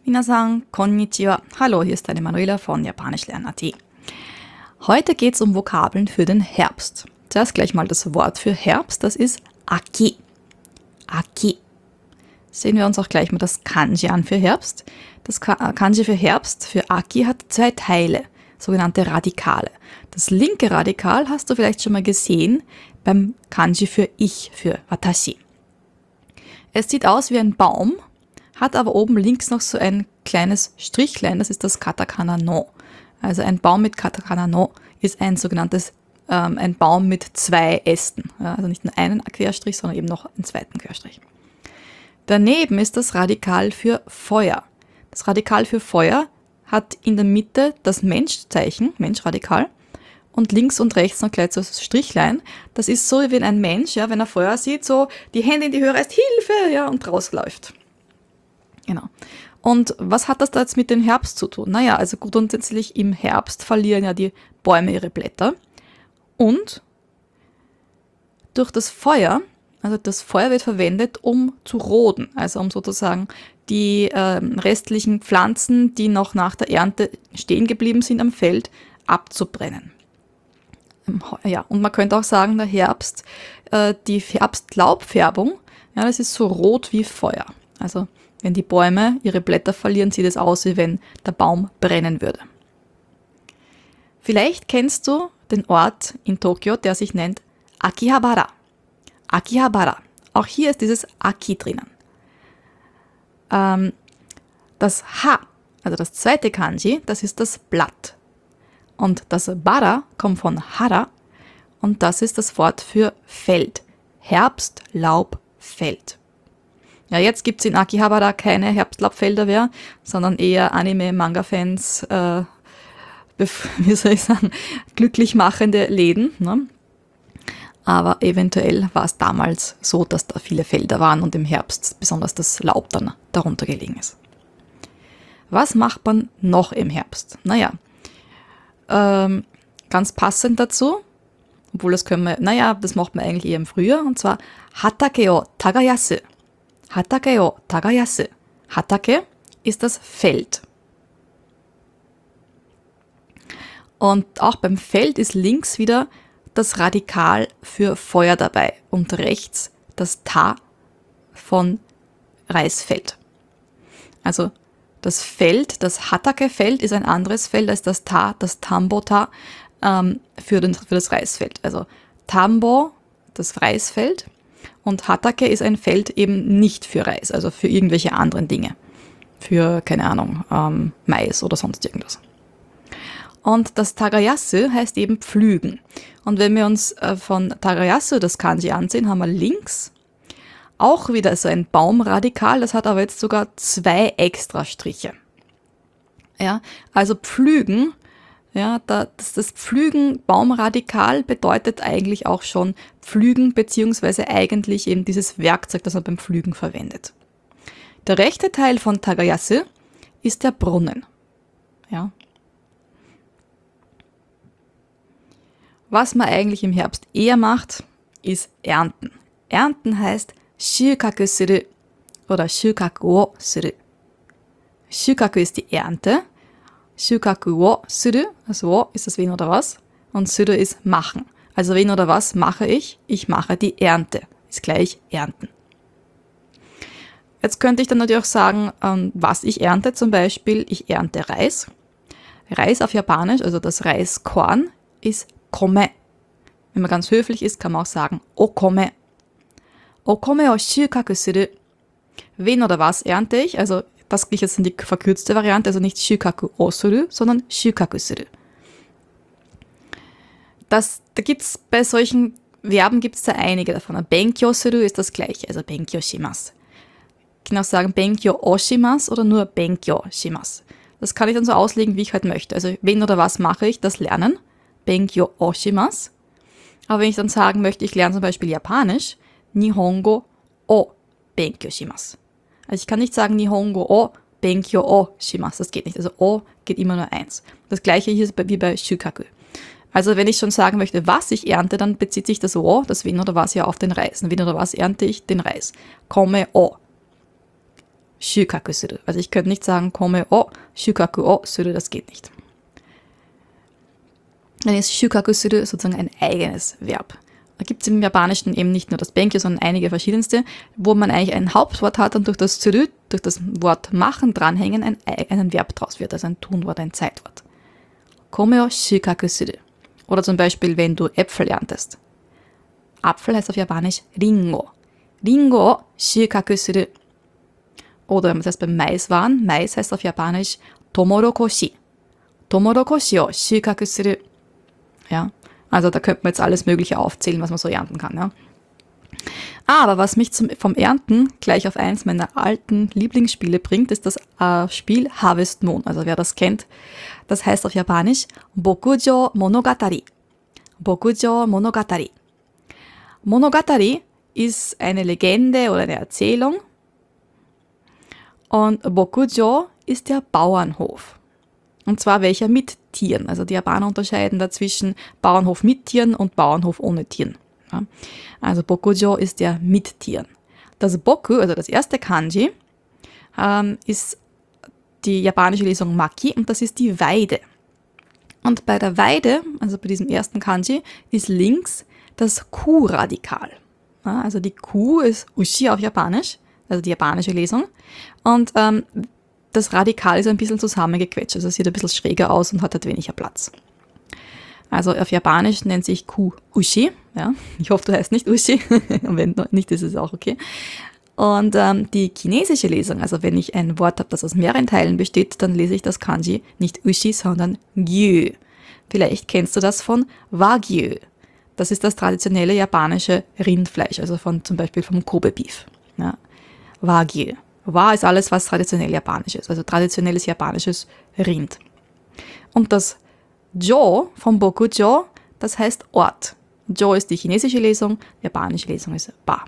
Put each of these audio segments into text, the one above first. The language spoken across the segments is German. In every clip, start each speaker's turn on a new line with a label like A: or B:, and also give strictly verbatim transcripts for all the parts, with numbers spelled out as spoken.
A: Minasan, konnichiwa. Hallo, hier ist deine Manuela von Japanisch lernen punkt at. Heute geht es um Vokabeln für den Herbst. Zuerst gleich mal das Wort für Herbst, das ist Aki. Aki. Sehen wir uns auch gleich mal das Kanji an für Herbst. Das Kanji für Herbst, für Aki, hat zwei Teile, sogenannte Radikale. Das linke Radikal hast du vielleicht schon mal gesehen beim Kanji für Ich, für Watashi. Es sieht aus wie ein Baum, hat aber oben links noch so ein kleines Strichlein, das ist das Katakana no. Also ein Baum mit Katakana no ist ein sogenanntes, ähm, ein Baum mit zwei Ästen. Ja, also nicht nur einen Querstrich, sondern eben noch einen zweiten Querstrich. Daneben ist das Radikal für Feuer. Das Radikal für Feuer hat in der Mitte das Menschzeichen, Menschradikal, und links und rechts noch gleich so das Strichlein. Das ist so, wie wenn ein Mensch, ja, wenn er Feuer sieht, so die Hände in die Höhe reißt, Hilfe, ja, und rausläuft. Genau. Und was hat das da jetzt mit dem Herbst zu tun? Naja, also grundsätzlich im Herbst verlieren ja die Bäume ihre Blätter. Und durch das Feuer, also das Feuer wird verwendet, um zu roden, also um sozusagen die äh, restlichen Pflanzen, die noch nach der Ernte stehen geblieben sind am Feld, abzubrennen. Ja, und man könnte auch sagen, der Herbst, äh, die Herbstlaubfärbung, ja, das ist so rot wie Feuer. Also wenn die Bäume ihre Blätter verlieren, sieht es aus, wie wenn der Baum brennen würde. Vielleicht kennst du den Ort in Tokio, der sich nennt Akihabara. Akihabara. Auch hier ist dieses Aki drinnen. Ähm, das Ha, also das zweite Kanji, das ist das Blatt. Und das Bara kommt von Hara und das ist das Wort für Feld. Herbst, Laub, Feld. Ja, jetzt gibt es in Akihabara keine Herbstlaubfelder mehr, sondern eher Anime-Manga-Fans, äh, wie soll ich sagen, glücklich machende Läden. Ne? Aber eventuell war es damals so, dass da viele Felder waren und im Herbst besonders das Laub dann darunter gelegen ist. Was macht man noch im Herbst? Naja, ähm, ganz passend dazu, obwohl das können wir, naja, das macht man eigentlich eher im Frühjahr, und zwar Hatake o tagayasu. Hatake o tagayasu. Hatake ist das Feld. Und auch beim Feld ist links wieder das Radikal für Feuer dabei und rechts das Ta von Reisfeld. Also das Feld, das Hatake-Feld ist ein anderes Feld als das Ta, das Tambo-Ta ähm, für, den, für das Reisfeld. Also Tambo, das Reisfeld, und Hatake ist ein Feld eben nicht für Reis, also für irgendwelche anderen Dinge. Für, keine Ahnung, ähm, Mais oder sonst irgendwas. Und das Tagayasu heißt eben pflügen. Und wenn wir uns äh, von Tagayasu das Kanji ansehen, haben wir links auch wieder so ein Baumradikal, das hat aber jetzt sogar zwei Extrastriche. Ja, also pflügen, ja, das, das Pflügen Baumradikal bedeutet eigentlich auch schon pflügen, beziehungsweise eigentlich eben dieses Werkzeug, das man beim Pflügen verwendet. Der rechte Teil von Tagayasu ist der Brunnen. Ja. Was man eigentlich im Herbst eher macht, ist Ernten. Ernten heißt Shukaku suru oder Shukaku wo suru. Shukaku ist die Ernte. Shukaku wo suru, also wo ist das wen oder was, und suru ist machen. Also wen oder was mache ich? Ich mache die Ernte. Ist gleich Ernten. Jetzt könnte ich dann natürlich auch sagen, was ich ernte. Zum Beispiel, ich ernte Reis. Reis auf Japanisch, also das Reiskorn, ist Kome. Wenn man ganz höflich ist, kann man auch sagen Okome. Okome o shukaku suru. Wen oder was ernte ich? Also das ist jetzt die verkürzte Variante, also nicht shukaku o suru, sondern shukaku suru. Das, da gibt's bei solchen Verben gibt es da einige davon. Benkyo suru ist das gleiche, also benkyo shimasu. Ich kann auch sagen benkyo o shimasu oder nur benkyo shimasu. Das kann ich dann so auslegen, wie ich halt möchte. Also wen oder was mache ich? Das Lernen. Benkyo o shimasu. Aber wenn ich dann sagen möchte, ich lerne zum Beispiel Japanisch, Nihongo o benkyo shimasu. Also ich kann nicht sagen Nihongo o benkyo o shimasu. Das geht nicht. Also o geht immer nur eins. Das gleiche hier ist wie bei Shukaku. Also wenn ich schon sagen möchte, was ich ernte, dann bezieht sich das o, das wen oder was ja auf den Reis. Und wen oder was ernte ich? Den Reis. Komme o. shukaku suru. Also ich könnte nicht sagen, kome o shukaku o suru, das geht nicht. Dann ist shukaku suru sozusagen ein eigenes Verb. Da gibt es im Japanischen eben nicht nur das Benkyo, sondern einige verschiedenste, wo man eigentlich ein Hauptwort hat und durch das suru, durch das Wort machen, dranhängen, ein, ein Verb draus wird, also ein Tunwort, ein Zeitwort. Kome o shukaku suru. Oder zum Beispiel, wenn du Äpfel erntest. Apfel heißt auf Japanisch Ringo. Ringo o shukaku suru. Oder das heißt beim Maiswaren, Mais heißt auf Japanisch Tomorokoshi. Tomorokoshi o shukaku suru. Ja, also da könnte man jetzt alles Mögliche aufzählen, was man so ernten kann. Ja. Aber was mich zum, vom Ernten gleich auf eins meiner alten Lieblingsspiele bringt, ist das äh, Spiel Harvest Moon. Also wer das kennt, das heißt auf Japanisch Bokujo Monogatari. Bokujo Monogatari. Monogatari ist eine Legende oder eine Erzählung und Bokujo ist der Bauernhof. Und zwar welcher mit Tieren. Also die Japaner unterscheiden dazwischen Bauernhof mit Tieren und Bauernhof ohne Tieren. Ja. Also Bokujo ist der mit Tieren. Das Boku, also das erste Kanji, ähm, ist die japanische Lesung Maki und das ist die Weide. Und bei der Weide, also bei diesem ersten Kanji, ist links das Ku-Radikal. Ja, also die Ku ist Ushi auf Japanisch, also die japanische Lesung. Und ähm, das Radikal ist ein bisschen zusammengequetscht, also es sieht ein bisschen schräger aus und hat halt weniger Platz. Also auf Japanisch nennt sich Ku Ushi. Ja? Ich hoffe, du heißt nicht Ushi. Und wenn nicht, ist es auch okay. Und ähm, die chinesische Lesung, also wenn ich ein Wort habe, das aus mehreren Teilen besteht, dann lese ich das Kanji nicht Ushi, sondern Gyu. Vielleicht kennst du das von Wagyu. Das ist das traditionelle japanische Rindfleisch, also von zum Beispiel vom Kobe Beef. Ja? Wagyu. Wa ist alles, was traditionell japanisch ist, also traditionelles japanisches Rind. Und das Jo vom Bokujo, das heißt Ort. Jo ist die chinesische Lesung, die japanische Lesung ist Ba.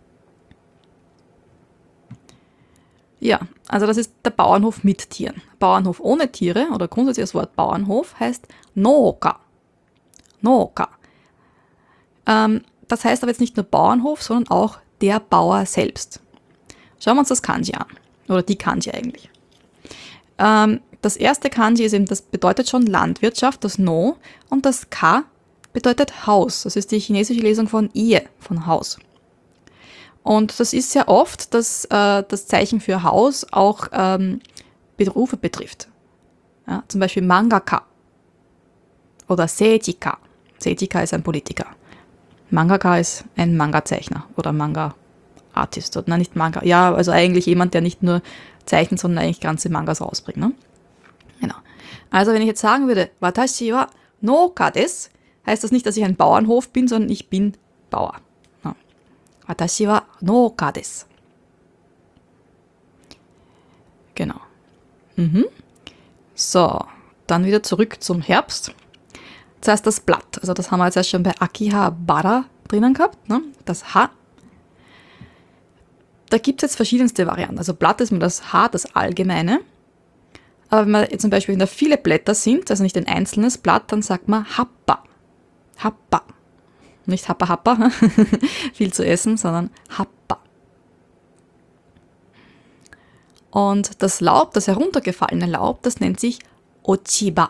A: Ja, also das ist der Bauernhof mit Tieren. Bauernhof ohne Tiere oder grundsätzlich das Wort Bauernhof heißt Nooka. Nooka. Ähm, das heißt aber jetzt nicht nur Bauernhof, sondern auch der Bauer selbst. Schauen wir uns das Kanji an. Oder die Kanji eigentlich. Ähm, das erste Kanji ist eben, das bedeutet schon Landwirtschaft, das No. Und das Ka bedeutet Haus. Das ist die chinesische Lesung von Ie, von Haus. Und das ist sehr oft, dass äh, das Zeichen für Haus auch ähm, Berufe betrifft. Ja, zum Beispiel Mangaka oder Seijika. Seijika ist ein Politiker. Mangaka ist ein Manga-Zeichner oder Manga-Artist. Oder nein, nicht Manga. Ja, also eigentlich jemand, der nicht nur zeichnet, sondern eigentlich ganze Mangas rausbringt. Ne? Genau. Also wenn ich jetzt sagen würde, Watashi wa Nouka desu, heißt das nicht, dass ich ein Bauernhof bin, sondern ich bin Bauer. Ja. Watashi wa Nouka desu. Genau. Mhm. So, dann wieder zurück zum Herbst. Zuerst das Blatt. Also das haben wir jetzt erst schon bei Akiha Bara drinnen gehabt. Ne? Das Haar. Da gibt es jetzt verschiedenste Varianten. Also Blatt ist mir das Haar, das Allgemeine. Aber wenn man jetzt zum Beispiel, wenn da viele Blätter sind, also nicht ein einzelnes Blatt, dann sagt man Happa. Happa. Nicht Happa Happa, viel zu essen, sondern Happa. Und das Laub, das heruntergefallene Laub, das nennt sich Ochiba.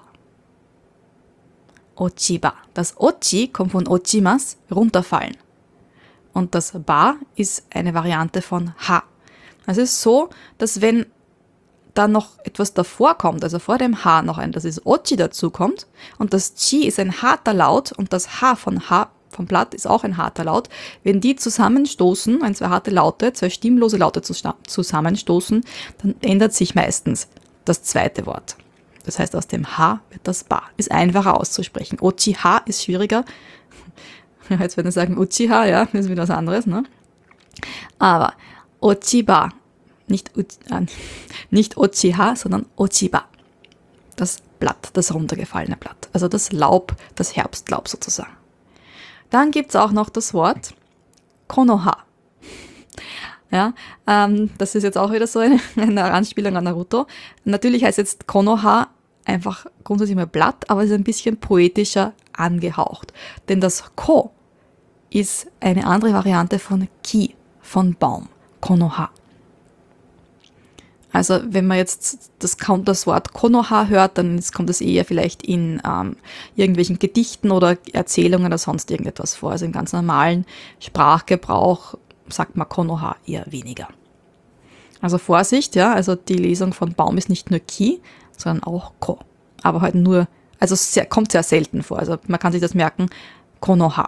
A: Ochiba. Das Ochi kommt von Ochimas, runterfallen. Und das Ba ist eine Variante von Ha. Also es ist so, dass wenn da noch etwas davor kommt, also vor dem Ha noch ein, das ist Ochi dazu kommt, und das Chi ist ein harter Laut und das Ha von Ha vom Blatt ist auch ein harter Laut. Wenn die zusammenstoßen, wenn zwei harte Laute, zwei stimmlose Laute zusammenstoßen, dann ändert sich meistens das zweite Wort. Das heißt, aus dem H wird das Ba. Ist einfacher auszusprechen. Ochi-ha ist schwieriger. Jetzt werden wir sagen Uchi-ha, ja, das ist wieder was anderes. Ne? Aber Ochi-ba, nicht, äh, nicht Ochi-ha, sondern Ochi-ba. Das Blatt, das runtergefallene Blatt. Also das Laub, das Herbstlaub sozusagen. Dann gibt es auch noch das Wort Konoha. Ja, ähm, das ist jetzt auch wieder so eine, eine Anspielung an Naruto. Natürlich heißt jetzt Konoha einfach grundsätzlich mal Blatt, aber es ist ein bisschen poetischer angehaucht. Denn das Ko ist eine andere Variante von Ki, von Baum. Konoha. Also wenn man jetzt das, das Wort Konoha hört, dann kommt es eher vielleicht in ähm, irgendwelchen Gedichten oder Erzählungen oder sonst irgendetwas vor. Also im ganz normalen Sprachgebrauch sagt man Konoha eher weniger. Also Vorsicht, ja, also die Lesung von Baum ist nicht nur Ki, sondern auch Ko. Aber halt nur, also sehr, kommt sehr selten vor. Also man kann sich das merken, Konoha.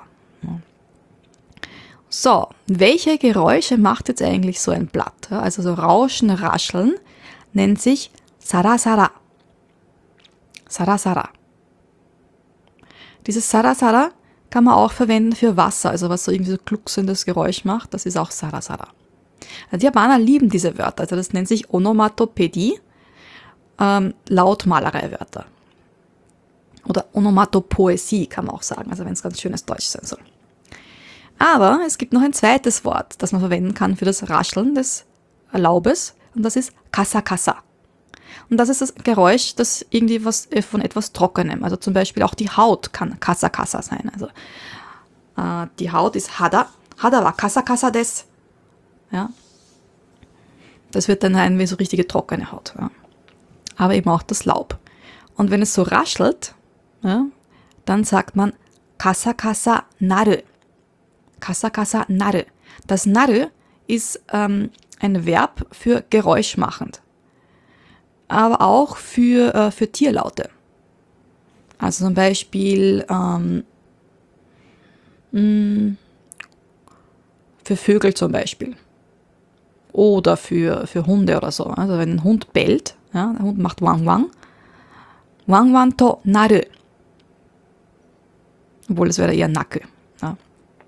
A: So, welche Geräusche macht jetzt eigentlich so ein Blatt? Also so Rauschen, Rascheln nennt sich Sarasara. Sarasara. Dieses Sarasara kann man auch verwenden für Wasser, also was so irgendwie so glucksendes Geräusch macht, das ist auch Sarasara. Also die Japaner lieben diese Wörter, also das nennt sich Onomatopädie, ähm, Lautmalerei-Wörter. Oder Onomatopoesie kann man auch sagen, also wenn es ganz schönes Deutsch sein soll. Aber es gibt noch ein zweites Wort, das man verwenden kann für das Rascheln des Laubes, und das ist Kasa Kasa. Und das ist das Geräusch, das irgendwie was von etwas Trockenem, also zum Beispiel auch die Haut kann Kasa Kasa sein. Also äh, die Haut ist Hada, Hada wa Kasa Kasa des. Ja. Das wird dann sein wie so richtige trockene Haut. Ja. Aber eben auch das Laub. Und wenn es so raschelt, ja, dann sagt man Kasa Kasa Naru. Kasa Kasa Naru. Das Naru ist ähm, ein Verb für geräuschmachend, aber auch für, äh, für Tierlaute. Also zum Beispiel ähm, mh, für Vögel zum Beispiel oder für, für Hunde oder so. Also wenn ein Hund bellt, ja, der Hund macht Wang Wang, Wang Wang to Naru. Obwohl, das wäre eher Naku. Ja.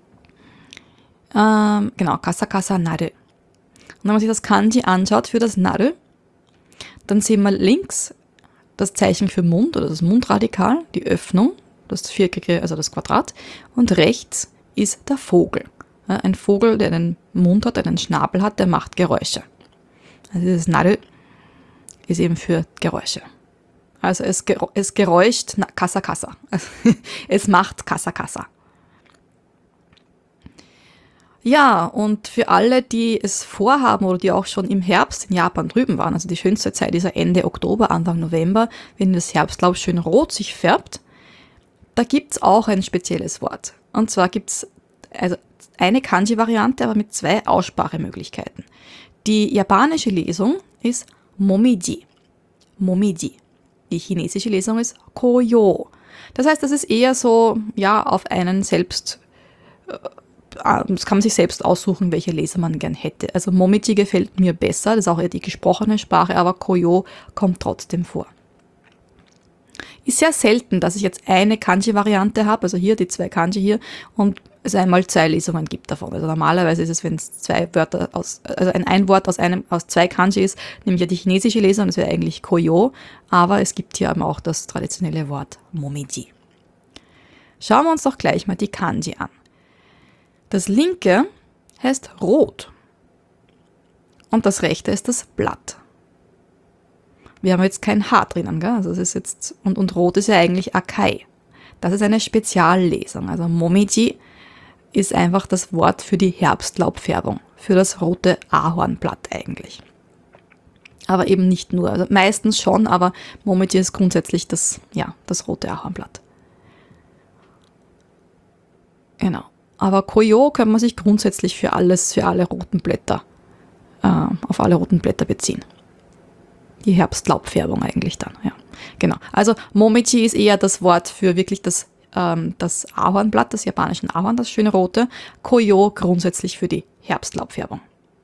A: Ähm, genau, Kasa Kasa Naru. Und wenn man sich das Kanji anschaut für das Naru, dann sehen wir links das Zeichen für Mund oder das Mundradikal, die Öffnung, das viereckige, also das Quadrat, und rechts ist der Vogel. Ja, ein Vogel, der einen Mund hat, der einen Schnabel hat, der macht Geräusche. Also dieses Naru ist eben für Geräusche. Also es, es geräuscht Kasa Kasa. Es macht Kasa Kasa. Ja, und für alle, die es vorhaben oder die auch schon im Herbst in Japan drüben waren, also die schönste Zeit ist ja Ende Oktober, Anfang November, wenn das Herbstlaub schön rot sich färbt, da gibt's auch ein spezielles Wort. Und zwar gibt's also eine Kanji-Variante, aber mit zwei Aussprachemöglichkeiten. Die japanische Lesung ist Momiji. Momiji. Die chinesische Lesung ist Koyo. Das heißt, das ist eher so, ja, auf einen selbst, das kann man sich selbst aussuchen, welche Leser man gern hätte. Also Momiji gefällt mir besser, das ist auch eher die gesprochene Sprache, aber Koyo kommt trotzdem vor. Ist sehr selten, dass ich jetzt eine Kanji-Variante habe, also hier die zwei Kanji hier, und es einmal zwei Lesungen gibt davon. Also normalerweise ist es, wenn es zwei Wörter aus, also ein, ein Wort aus einem, aus zwei Kanji ist, nämlich ja die chinesische Lesung, das wäre eigentlich Koyo, aber es gibt hier eben auch das traditionelle Wort Momiji. Schauen wir uns doch gleich mal die Kanji an. Das linke heißt rot und das rechte ist das Blatt. Wir haben jetzt kein H drinnen, gell? Also es ist jetzt, und, und rot ist ja eigentlich Akai. Das ist eine Speziallesung. Also Momiji ist einfach das Wort für die Herbstlaubfärbung, für das rote Ahornblatt eigentlich. Aber eben nicht nur, also meistens schon, aber Momiji ist grundsätzlich das, ja, das rote Ahornblatt. Genau. Aber Koyo kann man sich grundsätzlich für alles, für alle roten Blätter, äh, auf alle roten Blätter beziehen. Die Herbstlaubfärbung eigentlich dann, ja. Genau. Also Momiji ist eher das Wort für wirklich das, ähm, das Ahornblatt, das japanischen Ahorn, das schöne rote. Koyo grundsätzlich für die Herbstlaubfärbung.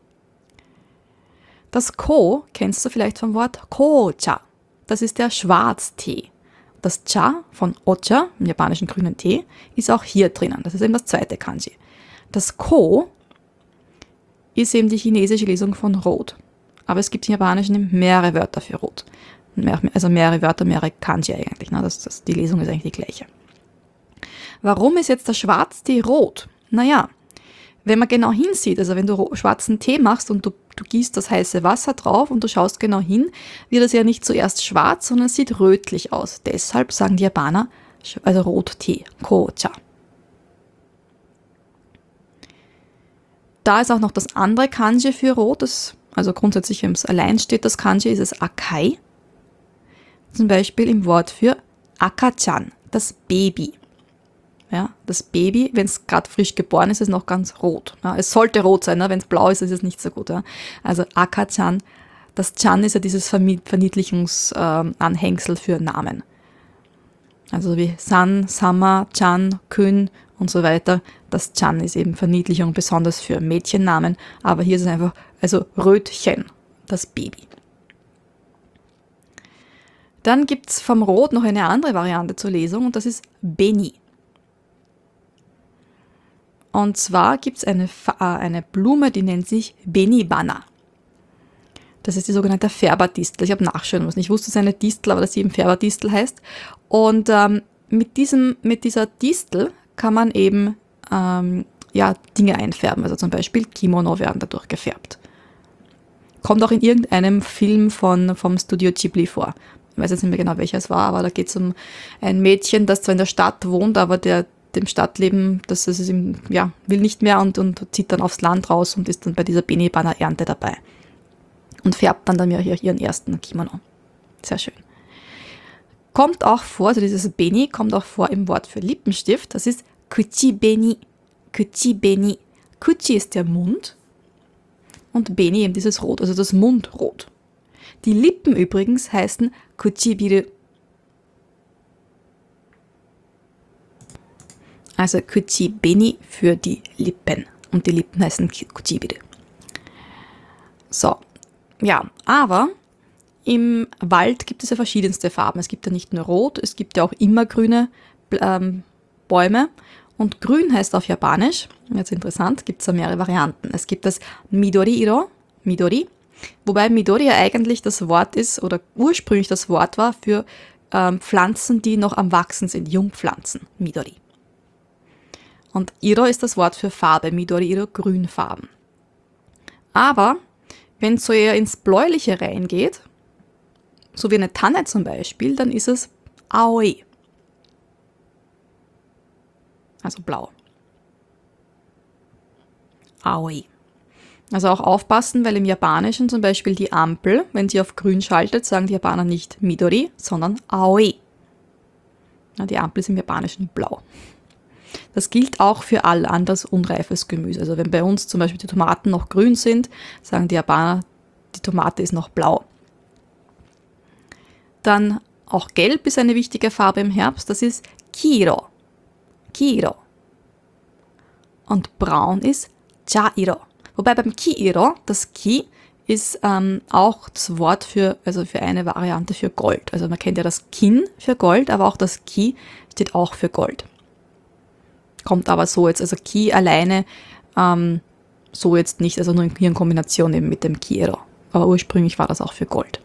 A: Das Ko kennst du vielleicht vom Wort Kocha. Das ist der Schwarztee. Das Cha von Ocha, im japanischen grünen Tee, ist auch hier drinnen. Das ist eben das zweite Kanji. Das Ko ist eben die chinesische Lesung von Rot. Aber es gibt im Japanischen mehrere Wörter für Rot. Also mehrere Wörter, mehrere Kanji eigentlich. Ne? Das, das, die Lesung ist eigentlich die gleiche. Warum ist jetzt der Schwarztee rot? Naja, wenn man genau hinsieht, also wenn du schwarzen Tee machst und du, du gießt das heiße Wasser drauf und du schaust genau hin, wird es ja nicht zuerst schwarz, sondern es sieht rötlich aus. Deshalb sagen die Japaner, also Rottee, Kocha. Da ist auch noch das andere Kanji für Rot, das also grundsätzlich, wenn es allein steht, das Kanji, ist es Akai. Zum Beispiel im Wort für Akachan, das Baby. Ja, das Baby, wenn es gerade frisch geboren ist, ist noch ganz rot. Ja, es sollte rot sein, ne? Wenn es blau ist, ist es nicht so gut. Ja? Also Akachan, das Chan ist ja dieses Verniedlichungsanhängsel äh, für Namen. Also wie San, Sama, Chan, Kun und so weiter. Das Chan ist eben Verniedlichung, besonders für Mädchennamen. Aber hier ist es einfach, also Rötchen, das Baby. Dann gibt es vom Rot noch eine andere Variante zur Lesung und das ist Beni. Und zwar gibt es eine, eine Blume, die nennt sich Benibana. Das ist die sogenannte Färberdistel. Ich habe nachschauen müssen. Ich wusste, es ist eine Distel, aber dass sie eben Färberdistel heißt. Und ähm, mit, diesem, mit dieser Distel kann man eben ähm, ja, Dinge einfärben. Also zum Beispiel Kimono werden dadurch gefärbt. Kommt auch in irgendeinem Film von, vom Studio Ghibli vor. Ich weiß jetzt nicht mehr genau, welcher es war, aber da geht es um ein Mädchen, das zwar in der Stadt wohnt, aber der dem Stadtleben, das ist ihm, ja, will nicht mehr und, und zieht dann aufs Land raus und ist dann bei dieser Benibana-Ernte dabei. Und färbt dann dann ja hier ihren ersten Kimono. Sehr schön. Kommt auch vor, also dieses Beni kommt auch vor im Wort für Lippenstift, das ist Kuchi-Beni. Kuchi-Beni. Kuchi ist der Mund und Beni eben dieses Rot, also das Mundrot. Die Lippen übrigens heißen Kuchibiru. Also Kuchi-Beni für die Lippen. Und die Lippen heißen Kuchibiru. So, ja, aber im Wald gibt es ja verschiedenste Farben. Es gibt ja nicht nur Rot, es gibt ja auch immergrüne ähm, Bäume. Und grün heißt auf Japanisch, jetzt interessant, gibt es ja mehrere Varianten. Es gibt das Midori-iro, Midori, wobei Midori ja eigentlich das Wort ist, oder ursprünglich das Wort war für ähm, Pflanzen, die noch am Wachsen sind, Jungpflanzen, Midori. Und Iro ist das Wort für Farbe, Midori-iro, Grünfarben. Aber wenn es so eher ins Bläuliche reingeht, so wie eine Tanne zum Beispiel, dann ist es Aoi. Also blau. Aoi. Also auch aufpassen, weil im Japanischen zum Beispiel die Ampel, wenn sie auf grün schaltet, sagen die Japaner nicht Midori, sondern Aoi. Ja, die Ampel ist im Japanischen blau. Das gilt auch für all anderes unreifes Gemüse. Also wenn bei uns zum Beispiel die Tomaten noch grün sind, sagen die Japaner, die Tomate ist noch blau. Dann auch gelb ist eine wichtige Farbe im Herbst, das ist Kiro. Kiro. Und braun ist Chairo. Wobei beim Kiiro, das Ki ist ähm, auch das Wort für, also für eine Variante für Gold. Also man kennt ja das Kin für Gold, aber auch das Ki steht auch für Gold. Kommt aber so jetzt, also Ki alleine ähm, so jetzt nicht, also nur hier in Kombination eben mit dem Kiiro. Aber ursprünglich war das auch für Gold.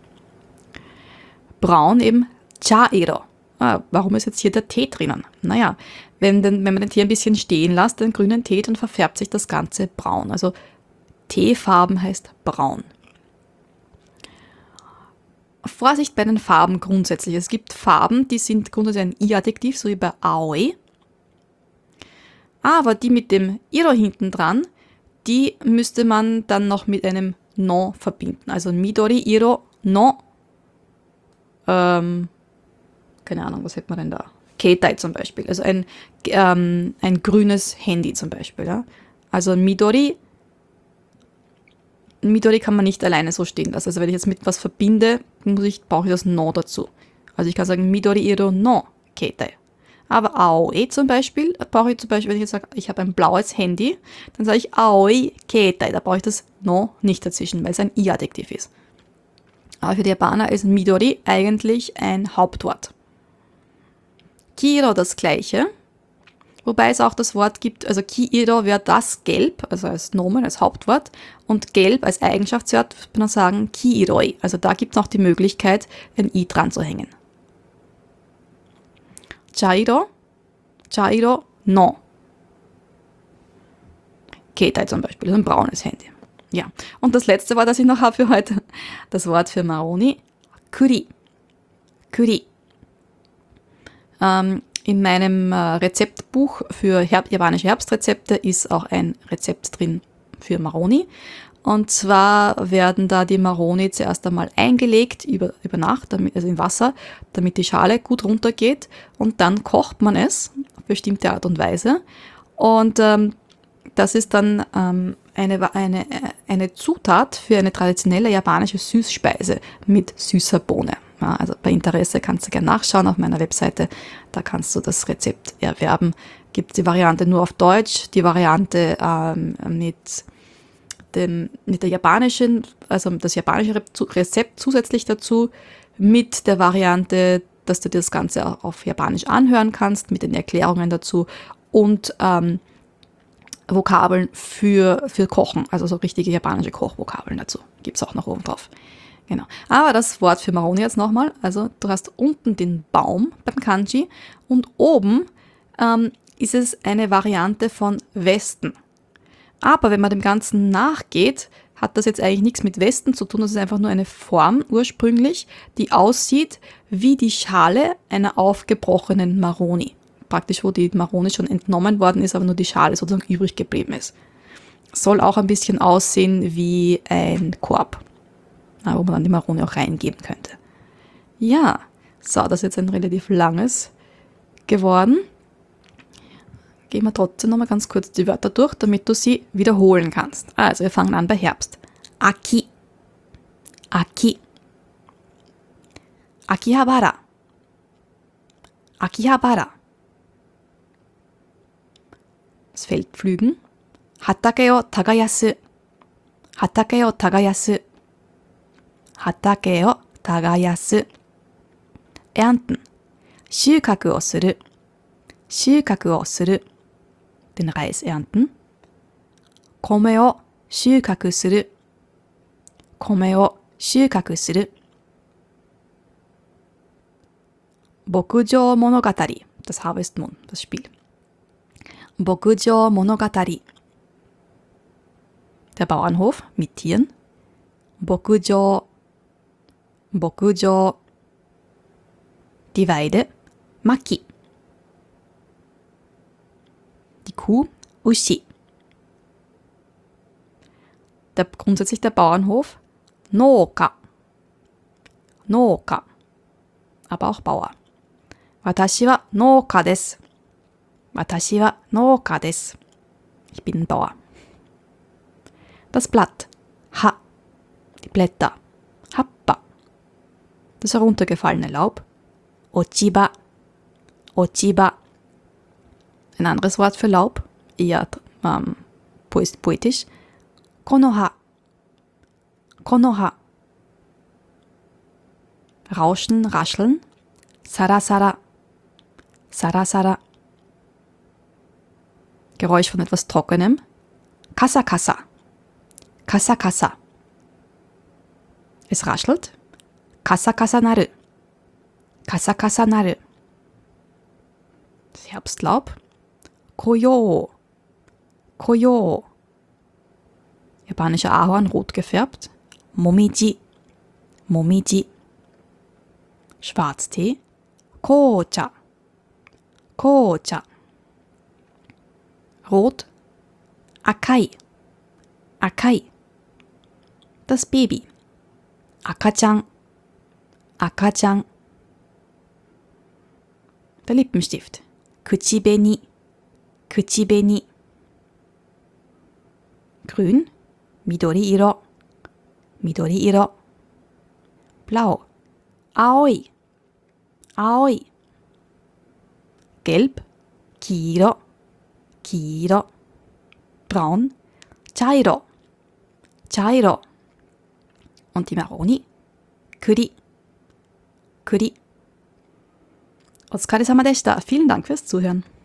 A: Braun eben Chairo. Ah, warum ist jetzt hier der Tee drinnen? Naja, wenn, den, wenn man den Tee ein bisschen stehen lässt, den grünen Tee, dann verfärbt sich das Ganze braun. Also Teefarben heißt braun. Vorsicht bei den Farben grundsätzlich. Es gibt Farben, die sind grundsätzlich ein I-Adjektiv, so wie bei Aoi. Aber die mit dem Iro hinten dran, die müsste man dann noch mit einem No verbinden. Also Midori, Iro, No. Ähm, keine Ahnung, was hätte man denn da? Keitai zum Beispiel. Also ein, ähm, ein grünes Handy zum Beispiel. Ja? Also Midori, Midori kann man nicht alleine so stehen lassen. Also wenn ich jetzt mit was verbinde, muss ich, brauche ich das No dazu. Also ich kann sagen Midori, Iro, No, Keitai. Aber Aoi zum Beispiel, brauche ich zum Beispiel, wenn ich jetzt sage, ich habe ein blaues Handy, dann sage ich Aoi Keitai. Da brauche ich das No nicht dazwischen, weil es ein I-Adjektiv ist. Aber für die Japaner ist Midori eigentlich ein Hauptwort. Kiro das gleiche, wobei es auch das Wort gibt, also Kiro wäre das Gelb, also als Nomen, als Hauptwort, und Gelb als Eigenschaftswort würde man sagen Kiroi. Also da gibt es noch die Möglichkeit, ein I dran zu hängen. Chairo, Chairo, No. Keitai zum Beispiel, ein braunes Handy. Ja, und das letzte Wort, das ich noch habe für heute, das Wort für Maroni, Kuri. Kuri. Ähm, in meinem äh, Rezeptbuch für Herb- japanische Herbstrezepte ist auch ein Rezept drin für Maroni. Und zwar werden da die Maroni zuerst einmal eingelegt über, über Nacht, damit, also in Wasser, damit die Schale gut runtergeht. Und dann kocht man es auf bestimmte Art und Weise. Und ähm, das ist dann ähm, eine, eine, eine Zutat für eine traditionelle japanische Süßspeise mit süßer Bohne. Ja, also bei Interesse kannst du gerne nachschauen auf meiner Webseite. Da kannst du das Rezept erwerben. Gibt es die Variante nur auf Deutsch, die Variante ähm, mit, dem, mit der japanischen, also das japanische Rezept zusätzlich dazu, mit der Variante, dass du dir das Ganze auch auf Japanisch anhören kannst, mit den Erklärungen dazu und ähm, Vokabeln für, für Kochen, also so richtige japanische Kochvokabeln dazu. Gibt es auch noch oben drauf. Genau. Aber das Wort für Maroni jetzt nochmal. Also du hast unten den Baum beim Kanji und oben ähm, ist es eine Variante von Westen. Aber wenn man dem Ganzen nachgeht, hat das jetzt eigentlich nichts mit Westen zu tun. Das ist einfach nur eine Form ursprünglich, die aussieht wie die Schale einer aufgebrochenen Maroni. Praktisch, wo die Maroni schon entnommen worden ist, aber nur die Schale sozusagen übrig geblieben ist. Soll auch ein bisschen aussehen wie ein Korb, wo man dann die Maroni auch reingeben könnte. Ja, so, das ist jetzt ein relativ langes geworden. Gehen wir trotzdem nochmal ganz kurz die Wörter durch, damit du sie wiederholen kannst. Also, wir fangen an bei Herbst. Aki. Aki. Akihabara. Akihabara. Das Feld pflügen. Hatake o tagayasu. Hatake o tagayasu. Hatake o tagayasu. Ernten. Shukaku o suru. Shukaku o suru. Den Reis ernten. Kome o shukaku suru. Kome o shukaku suru. Bokujou Monogatari. Das Harvest Moon, das Spiel. Bokujou Monogatari. Der Bauernhof mit Tieren. Bokujou. Bokujou. Die Weide. Maki. Die Kuh. Ushi. Der, grundsätzlich der Bauernhof. Noka. Noka. Aber auch Bauer. Watashi wa Noka desu. Watashi wa Noka desu. Ich bin ein Bauer. Das Blatt. Ha. Die Blätter. Happa. Das heruntergefallene Laub. Ochiba. Ochiba. Ein anderes Wort für Laub. Eher ähm, poetisch. Konoha. Konoha. Rauschen, rascheln. Sarasara. Sarasara. Geräusch von etwas Trockenem. Kasa kasa. Kasa kasa. Es raschelt. Kasa kasa naru. Kasa kasa naru. Das Herbstlaub. Koyo. Koyo. Japanischer Ahorn, rot gefärbt. Momiji. Momiji. Schwarztee. Kocha. Kocha. Rot. Akai. Akai. Das Baby. Akachan. Akachan. Der Lippenstift. Kuchibeni. Kuchibeni. Grün. Midori-iro. Midori-iro. Blau. Aoi. Aoi. Gelb. Kiro. Kiro. Braun. Chairo. Chairo. Und die Maroni. Kuri. Kuri. Otsukare-sama deshita. Vielen Dank fürs Zuhören.